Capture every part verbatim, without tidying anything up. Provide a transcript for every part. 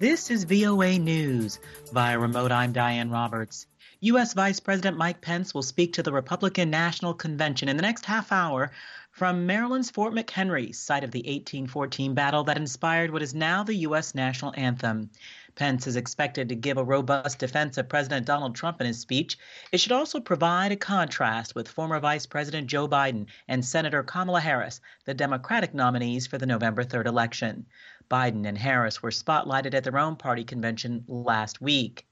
This is V O A News. Via remote, I'm Diane Roberts. U S. Vice President Mike Pence will speak to the Republican National Convention in the next half hour from Maryland's Fort McHenry, site of the eighteen fourteen battle that inspired what is now the U S national anthem. Pence is expected to give a robust defense of President Donald Trump in his speech. It should also provide a contrast with former Vice President Joe Biden and Senator Kamala Harris, the Democratic nominees for the November third election. Biden and Harris were spotlighted at their own party convention last week.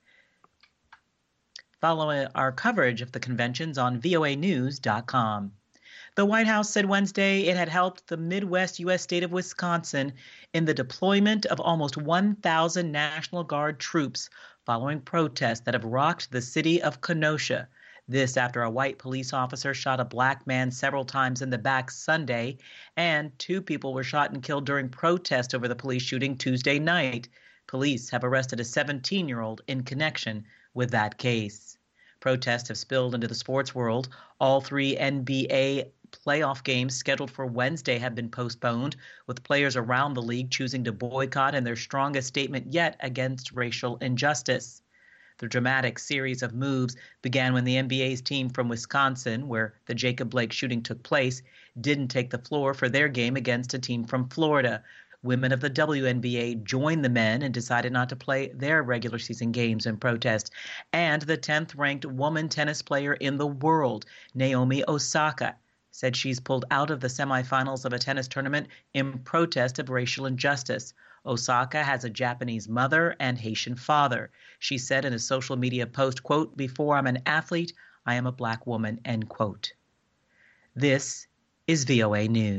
Follow our coverage of the conventions on V O A news dot com. The White House said Wednesday it had helped the Midwest U S state of Wisconsin in the deployment of almost one thousand National Guard troops following protests that have rocked the city of Kenosha. This after a white police officer shot a black man several times in the back Sunday, and two people were shot and killed during protest over the police shooting Tuesday night. Police have arrested a seventeen-year-old in connection with that case. Protests have spilled into the sports world. All three N B A playoff games scheduled for Wednesday have been postponed, with players around the league choosing to boycott in their strongest statement yet against racial injustice. The dramatic series of moves began when the N B A's team from Wisconsin, where the Jacob Blake shooting took place, didn't take the floor for their game against a team from Florida. Women of the W N B A joined the men and decided not to play their regular season games in protest. And the tenth-ranked woman tennis player in the world, Naomi Osaka, said she's pulled out of the semifinals of a tennis tournament in protest of racial injustice. Osaka has a Japanese mother and Haitian father. She said in a social media post, quote, "Before I'm an athlete, I am a black woman," end quote. This is V O A News.